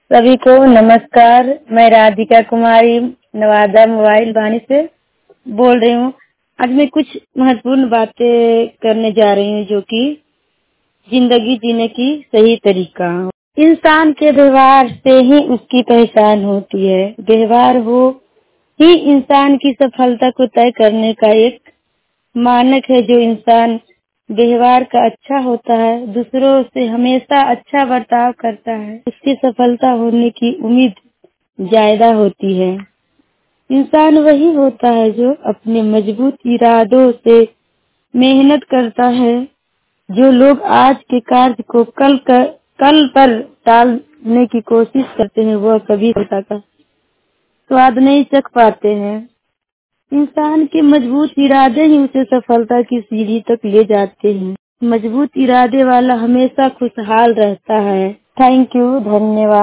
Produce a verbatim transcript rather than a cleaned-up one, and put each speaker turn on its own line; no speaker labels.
सभी को नमस्कार। मैं राधिका कुमारी नवादा मोबाइल वाणी से बोल रही हूँ। आज मैं कुछ महत्वपूर्ण बातें करने जा रही हूँ जो कि जिंदगी जीने की सही तरीका। इंसान के व्यवहार से ही उसकी पहचान होती है। व्यवहार हो ही इंसान की सफलता को तय करने का एक मानक है। जो इंसान व्यवहार का अच्छा होता है, दूसरों से हमेशा अच्छा बर्ताव करता है, उसकी सफलता होने की उम्मीद ज्यादा होती है। इंसान वही होता है जो अपने मजबूत इरादों से मेहनत करता है। जो लोग आज के कार्य को कल कर, कल पर टालने की कोशिश करते हैं, वह कभी सफलता का स्वाद नहीं चख पाते हैं। इंसान के मजबूत इरादे ही उसे सफलता की सीढ़ी तक ले जाते हैं। मजबूत इरादे वाला हमेशा खुशहाल रहता है। थैंक यू, धन्यवाद।